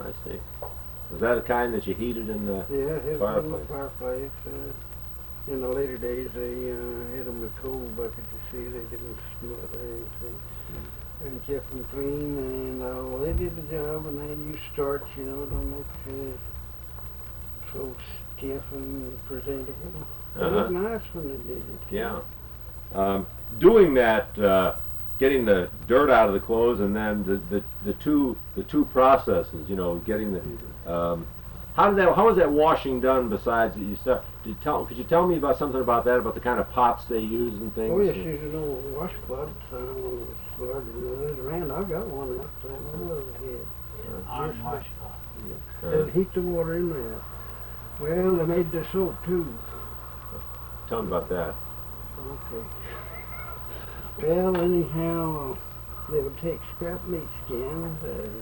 I see. Was that a kind that you heated in the Yeah, it was in the fireplace? fireplace. In the later days, they hit them with coal buckets. You see, they didn't smut anything, and kept them clean. And they did the job. And they used starch, you know, to make so stiff and presentable. It looked nice when they did it. Yeah. Doing that, getting the dirt out of the clothes, and then the two processes. You know, getting the how was that washing done? Besides that, could you tell me about something about that, about the kind of pots they use and things? Oh yes, you know, washcloth. Larger than this. Rand, I got one up there. My mother had. Iron washcloth. Yeah. They'd heat the water in there. Well, they made the soap too. Tell me about that. Okay. Well, anyhow, they would take scrap meat skins,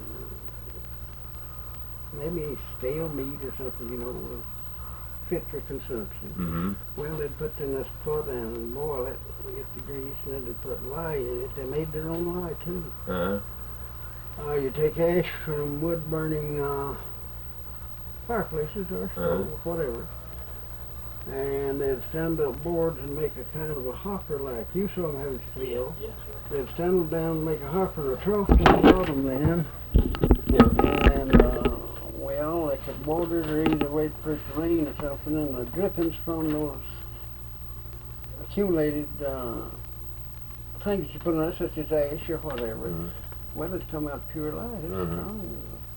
maybe stale meat or something, you know, fit for consumption. Mm-hmm. Well, they'd put in this pot and boil it, get the grease, and then they'd put lye in it. They made their own lye too. Uh-huh. You take ash from wood-burning fireplaces or stoves, whatever, and they'd stand up boards and make a kind of a hopper like you saw them having steel. Yes, sir. They'd stand them down and make a hopper, a trough to the bottom then. Yeah. And, well, they could board it or either wait for it to rain or something, and the drippings from those accumulated things you put on it, such as ash or whatever, well, it'd come out pure light. It's strong.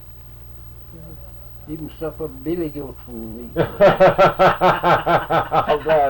Even stuff up billy goat from meat. I'm glad.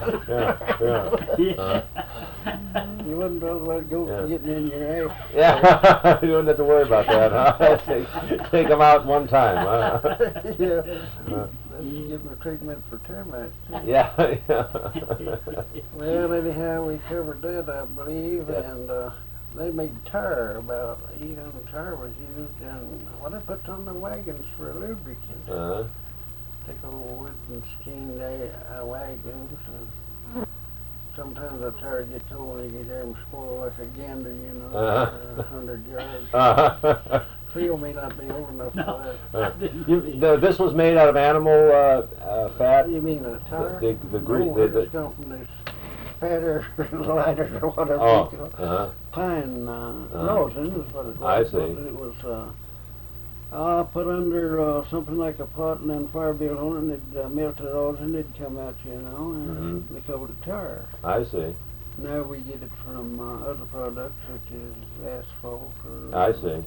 Yeah. You wouldn't bother about goats getting in your ass. Yeah. You don't have to worry about that, huh? Take them out one time, huh? Yeah. You give them a treatment for termites too. Yeah. Well, anyhow, we covered that, I believe, and they made tar. About 800 tar was used, and what they put on the wagons for a lubricant. Take old wood and skin wagons, and sometimes the tar gets old and you get there and spoil like a gander, you know, 100 yards. Cleo may not be old enough for that. This was made out of animal fat? You mean the tar? The it's come from this fatter, lighter, or whatever you call it. Pine rosin is what it was. I see. It was put under something like a pot and then fire built on it, and it melted rosin, it'd come out, you know, and they called it tar. I see. Now we get it from other products such as asphalt or... I see.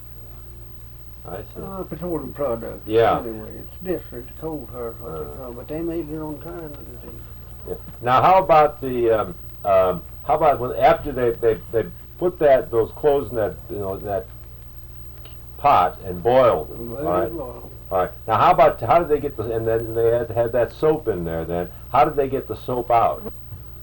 I see. Petroleum products. Yeah. Anyway, it's different. Coal tar is what they call it, but they made their own tar in the day. Yeah. Now, how about the how about when after they put those clothes in that that pot and boiled them? All right. All right. Now, how did they get and then they had that soap in there. Then how did they get the soap out?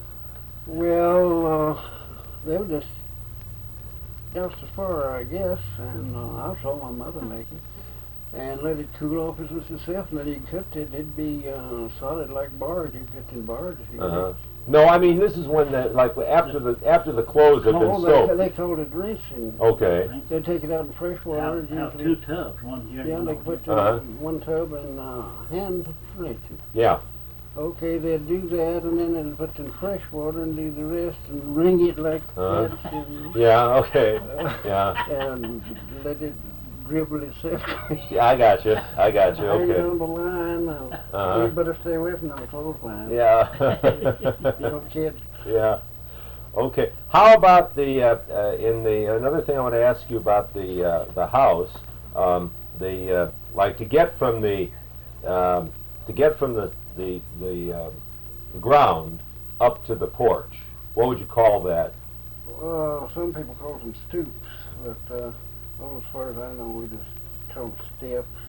Well, they were just doused as far, I guess, and I saw my mother make it. And let it cool off as itself, and then you cut it. It'd be solid like bars. You cut in bars if you want. No, I mean this is when after the clothes have been soaked. They called it rinsing. Okay. They'd take it out in fresh water. Out 2 tubs, one here and they one put one tub and hand rinse it. Yeah. Okay, they'd do that, and then they'd put it in fresh water and do the rest and wring it like that. Yeah. Okay. Yeah. And let it dribble itself. Yeah, I got you. Okay. On the line. You better stay away from the clothesline. Yeah. You know, kid. Yeah. Okay. How about another thing I want to ask you about the house, like to get from the ground up to the porch. What would you call that? Well, some people call them stoops, but as far as I know, we just call them steps.